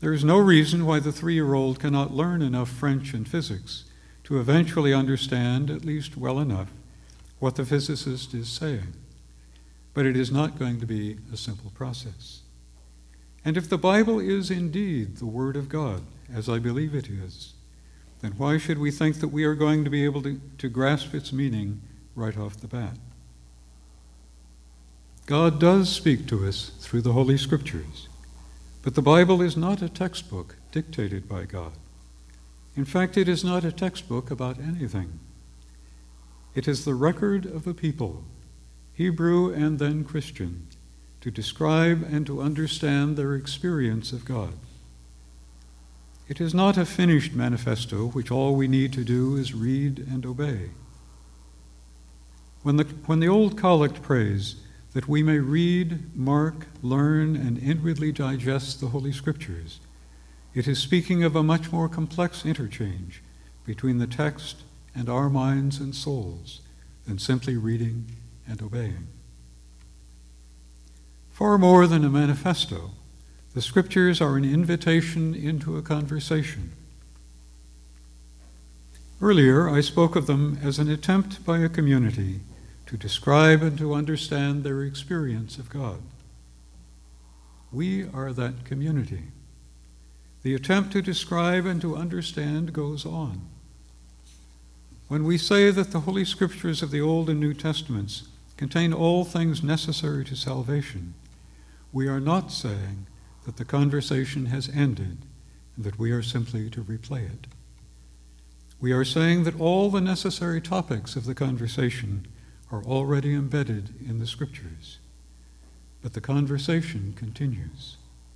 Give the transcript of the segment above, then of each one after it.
There is no reason why the 3-year-old cannot learn enough French and physics to eventually understand, at least well enough, what the physicist is saying. But it is not going to be a simple process. And if the Bible is indeed the Word of God, as I believe it is, then why should we think that we are going to be able to grasp its meaning right off the bat? God does speak to us through the Holy Scriptures, but the Bible is not a textbook dictated by God. In fact, it is not a textbook about anything. It is the record of a people, Hebrew and then Christian, to describe and to understand their experience of God. It is not a finished manifesto which all we need to do is read and obey. When the old collect prays that we may read, mark, learn, and inwardly digest the Holy Scriptures, it is speaking of a much more complex interchange between the text and our minds and souls than simply reading and obeying. Far more than a manifesto, the Scriptures are an invitation into a conversation. Earlier, I spoke of them as an attempt by a community to describe and to understand their experience of God. We are that community. The attempt to describe and to understand goes on. When we say that the Holy Scriptures of the Old and New Testaments contain all things necessary to salvation, we are not saying that the conversation has ended and that we are simply to replay it. We are saying that all the necessary topics of the conversation are already embedded in the Scriptures, but the conversation continues.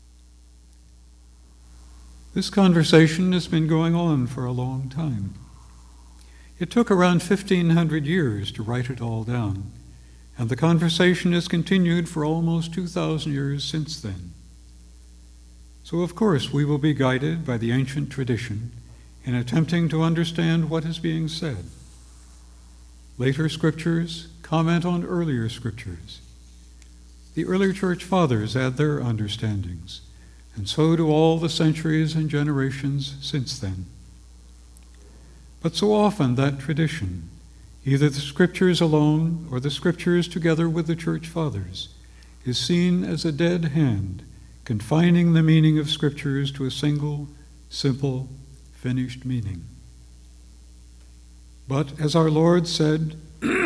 This conversation has been going on for a long time. It took around 1,500 years to write it all down, and the conversation has continued for almost 2,000 years since then. So of course we will be guided by the ancient tradition in attempting to understand what is being said. Later scriptures comment on earlier scriptures. The early church fathers add their understandings, and so do all the centuries and generations since then. But so often that tradition, either the scriptures alone or the scriptures together with the church fathers, is seen as a dead hand, confining the meaning of scriptures to a single, simple, finished meaning. But as our Lord said,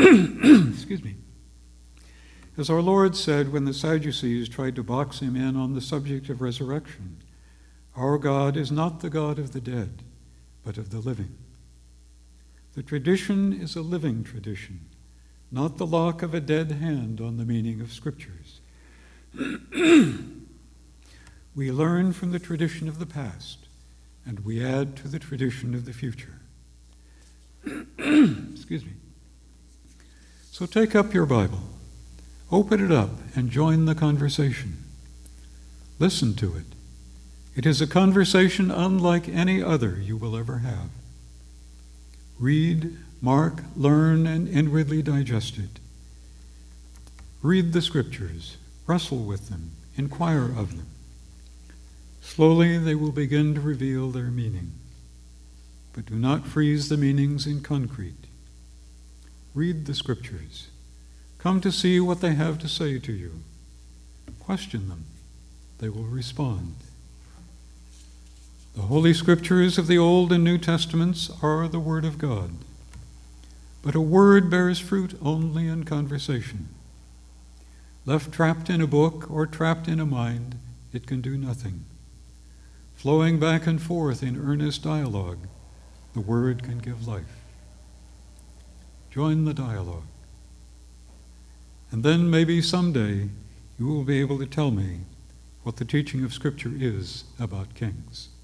as our Lord said when the Sadducees tried to box him in on the subject of resurrection, our God is not the God of the dead, but of the living. The tradition is a living tradition, not the lock of a dead hand on the meaning of scriptures. We learn from the tradition of the past, and we add to the tradition of the future. Excuse me. So take up your Bible, open it up, and join the conversation. Listen to it. It is a conversation unlike any other you will ever have. Read, mark, learn, and inwardly digest it. Read the scriptures, wrestle with them, inquire of them. Slowly they will begin to reveal their meaning. But do not freeze the meanings in concrete. Read the scriptures. Come to see what they have to say to you. Question them. They will respond. The Holy Scriptures of the Old and New Testaments are the Word of God. But a word bears fruit only in conversation. Left trapped in a book or trapped in a mind, it can do nothing. Flowing back and forth in earnest dialogue, the Word can give life. Join the dialogue. And then maybe someday you will be able to tell me what the teaching of Scripture is about kings.